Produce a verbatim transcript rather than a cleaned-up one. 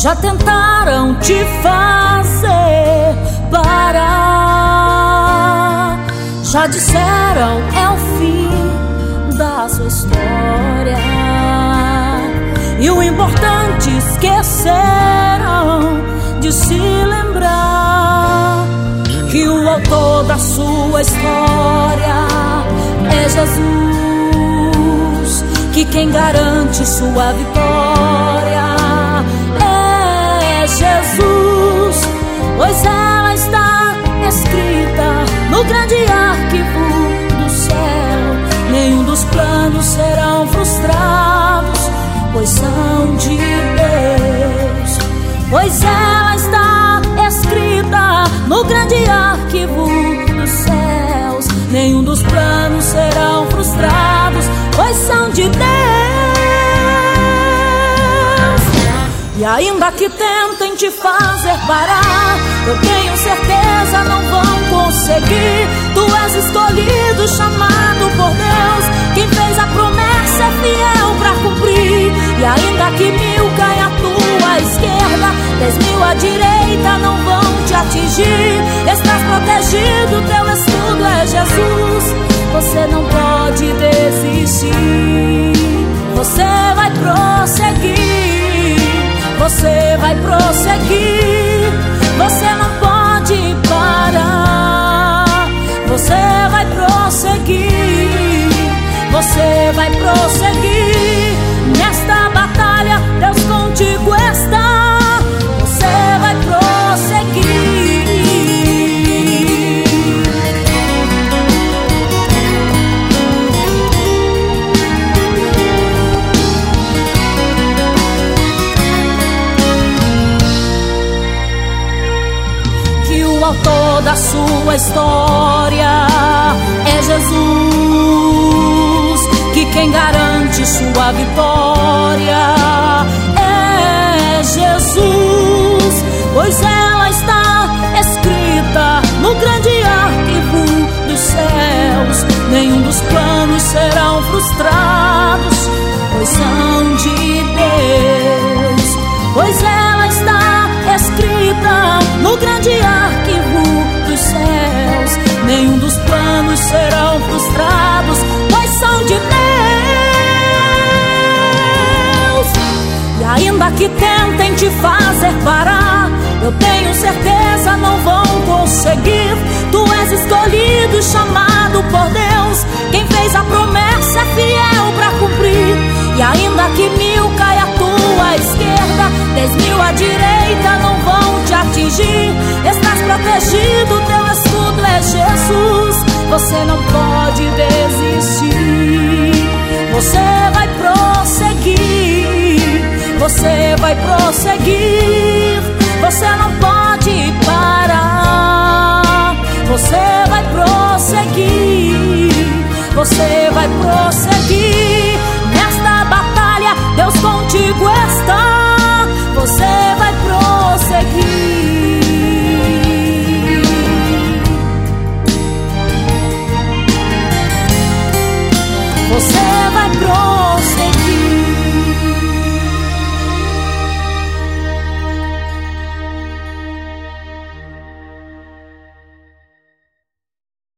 Já tentaram te fazer parar, já disseram é o fim da sua história, e o importante esqueceram de se lembrar que o autor da sua história é Jesus, que quem garante sua vitória é Jesus, pois ela está escrita no grande arquivo do céu. Nenhum dos planos serão frustrados, pois são de Deus. Pois ela está escrita no grande arquivo dos céus. Nenhum dos planos serão frustrados, pois são de Deus. E ainda que tentem te fazer parar, eu tenho certeza não vão conseguir. Tu és escolhido, chamado por Deus. Quem fez a promessa é fiel pra cumprir. E ainda que mil caem à tua esquerda, dez mil à direita, não vão te atingir. Estás protegido, teu escudo é Jesus. Você não pode desistir, você vai prosseguir, você vai prosseguir, você não pode parar, você vai prosseguir, você vai prosseguir. Nesta batalha Deus contigo está, você vai prosseguir. O autor da sua história é Jesus, que quem garante sua vitória é Jesus, pois ela está escrita no grande arquivo dos céus. Nenhum dos planos serão frustrados, pois são de Deus. Pois ela está escrita no grande arquivo dos céus. Nenhum dos planos serão frustrados, pois são de Deus. E ainda que tentem te fazer parar, eu tenho certeza não vão conseguir. Tu és escolhido, chamado por Deus. Quem fez a promessa é fiel pra cumprir. E ainda que mil caia à tua esquerda, dez mil à direita, não vão te atingir. Estás protegido, teu escudo é Jesus. Você não pode desistir, você vai prosseguir, você vai prosseguir, você não pode parar, você vai prosseguir, você vai prosseguir. Nesta batalha Deus contigo está, você